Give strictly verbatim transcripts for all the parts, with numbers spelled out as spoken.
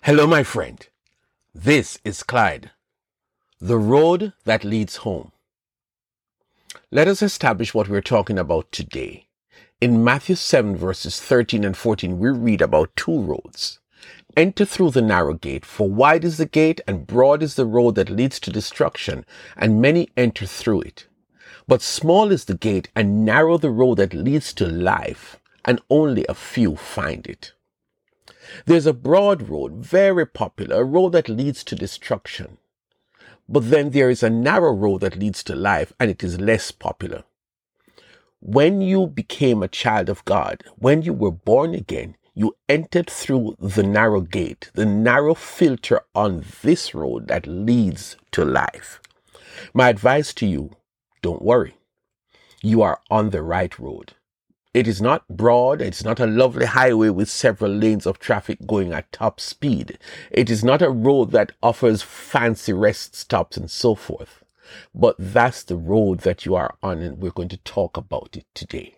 Hello, my friend. This is Clyde, the road that leads home. Let us establish what we're talking about today. In Matthew seven, verses thirteen and fourteen, we read about two roads. Enter through the narrow gate, for wide is the gate and broad is the road that leads to destruction, and many enter through it. But small is the gate and narrow the road that leads to life, and only a few find it. There's a broad road, very popular, a road that leads to destruction. But then there is a narrow road that leads to life, and it is less popular. When you became a child of God, when you were born again, you entered through the narrow gate, the narrow filter on this road that leads to life. My advice to you, don't worry. You are on the right road. It is not broad. It's not a lovely highway with several lanes of traffic going at top speed. It is not a road that offers fancy rest stops and so forth. But that's the road that you are on, and we're going to talk about it today.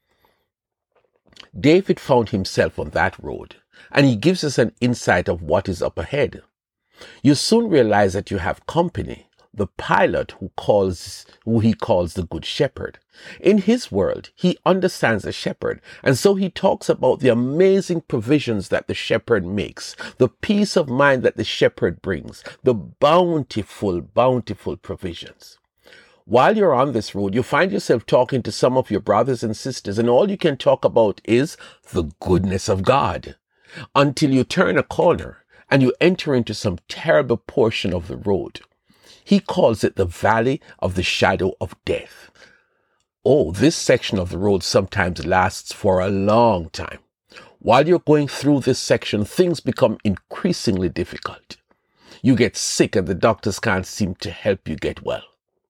David found himself on that road, and he gives us an insight of what is up ahead. You soon realize that you have company. The pilot who calls, who he calls the Good Shepherd. In his world, he understands the shepherd, and so he talks about the amazing provisions that the shepherd makes, the peace of mind that the shepherd brings, the bountiful, bountiful provisions. While you're on this road, you find yourself talking to some of your brothers and sisters, and all you can talk about is the goodness of God, until you turn a corner and you enter into some terrible portion of the road. He calls it the valley of the shadow of death. Oh, this section of the road sometimes lasts for a long time. While you're going through this section, things become increasingly difficult. You get sick and the doctors can't seem to help you get well.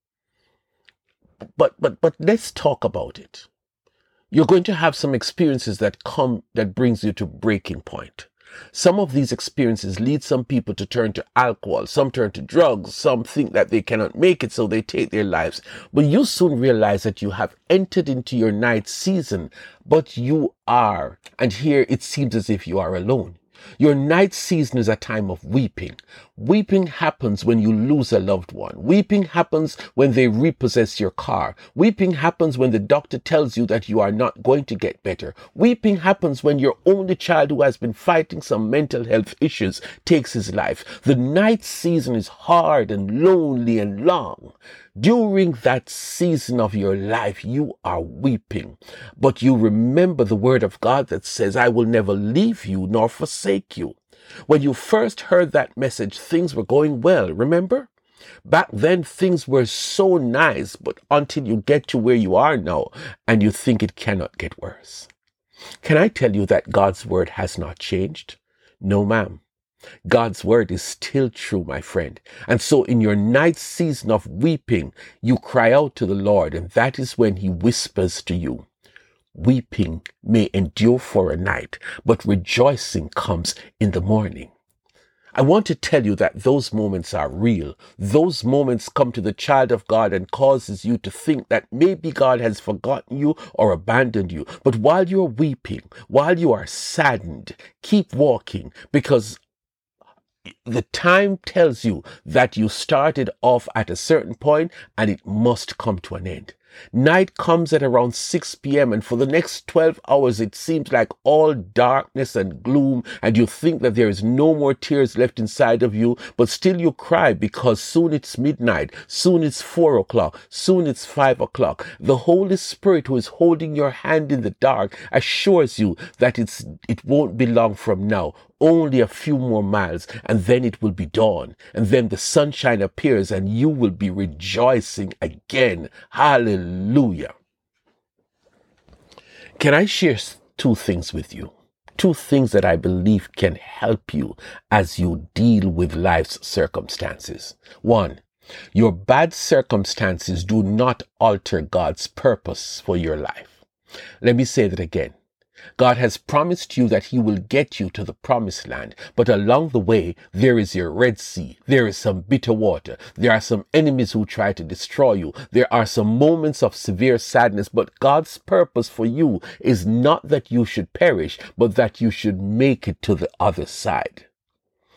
But, but, but let's talk about it. You're going to have some experiences that come, that brings you to breaking point. Some of these experiences lead some people to turn to alcohol, some turn to drugs, some think that they cannot make it, so they take their lives. But you soon realize that you have entered into your night season, but you are, and here it seems as if you are alone. Your night season is a time of weeping. Weeping happens when you lose a loved one. Weeping happens when they repossess your car. Weeping happens when the doctor tells you that you are not going to get better. Weeping happens when your only child who has been fighting some mental health issues takes his life. The night season is hard and lonely and long. During that season of your life, you are weeping, but you remember the word of God that says, I will never leave you nor forsake you. When you first heard that message, things were going well, remember? Back then, things were so nice, but until you get to where you are now, and you think it cannot get worse. Can I tell you that God's word has not changed? No, ma'am. God's word is still true, my friend. And so in your night season of weeping, you cry out to the Lord, and that is when he whispers to you. Weeping may endure for a night, but rejoicing comes in the morning. I want to tell you that those moments are real. Those moments come to the child of God and causes you to think that maybe God has forgotten you or abandoned you. But while you're weeping, while you are saddened, keep walking, because the time tells you that you started off at a certain point and it must come to an end. Night comes at around six p.m. and for the next twelve hours it seems like all darkness and gloom, and you think that there is no more tears left inside of you, but still you cry because soon it's midnight, soon it's four o'clock, soon it's five o'clock. The Holy Spirit, who is holding your hand in the dark, assures you that it's it won't be long from now. Only a few more miles, and then it will be dawn, and then the sunshine appears, and you will be rejoicing again. Hallelujah. Can I share two things with you? Two things that I believe can help you as you deal with life's circumstances. One, your bad circumstances do not alter God's purpose for your life. Let me say that again. God has promised you that he will get you to the promised land, but along the way, there is your Red Sea. There is some bitter water. There are some enemies who try to destroy you. There are some moments of severe sadness, but God's purpose for you is not that you should perish, but that you should make it to the other side.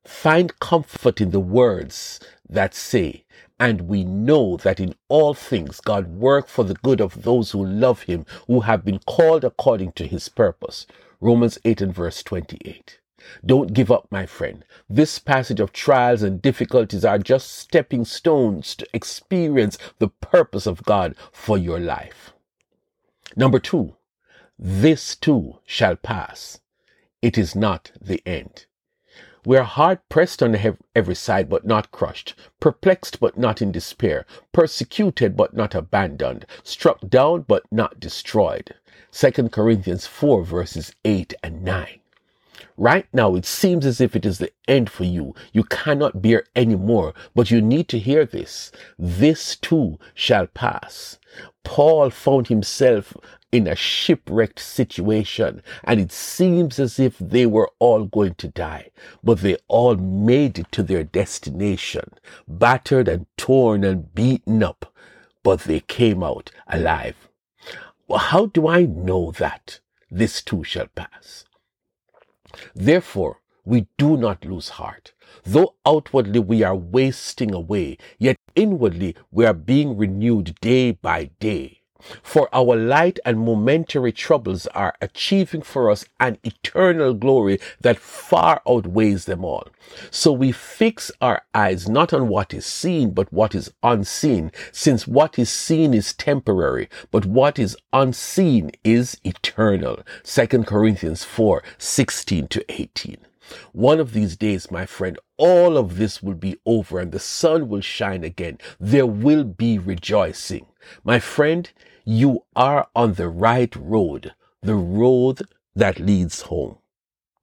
Find comfort in the words that say, and we know that in all things God works for the good of those who love him, who have been called according to his purpose. Romans eight and verse twenty-eight. Don't give up, my friend. This passage of trials and difficulties are just stepping stones to experience the purpose of God for your life. Number two, this too shall pass. It is not the end. We are hard pressed on every side, but not crushed, perplexed, but not in despair, persecuted, but not abandoned, struck down, but not destroyed. Second Corinthians four verses eight and nine. Right now, it seems as if it is the end for you. You cannot bear any more, but you need to hear this. This too shall pass. Paul found himself in a shipwrecked situation, and it seems as if they were all going to die, but they all made it to their destination, battered and torn and beaten up, but they came out alive. Well, how do I know that this too shall pass? Therefore, we do not lose heart. Though outwardly we are wasting away, yet inwardly we are being renewed day by day. For our light and momentary troubles are achieving for us an eternal glory that far outweighs them all. So we fix our eyes not on what is seen, but what is unseen, since what is seen is temporary, but what is unseen is eternal. Second Corinthians four, sixteen to eighteen. One of these days, my friend, all of this will be over and the sun will shine again. There will be rejoicing. My friend, you are on the right road, the road that leads home.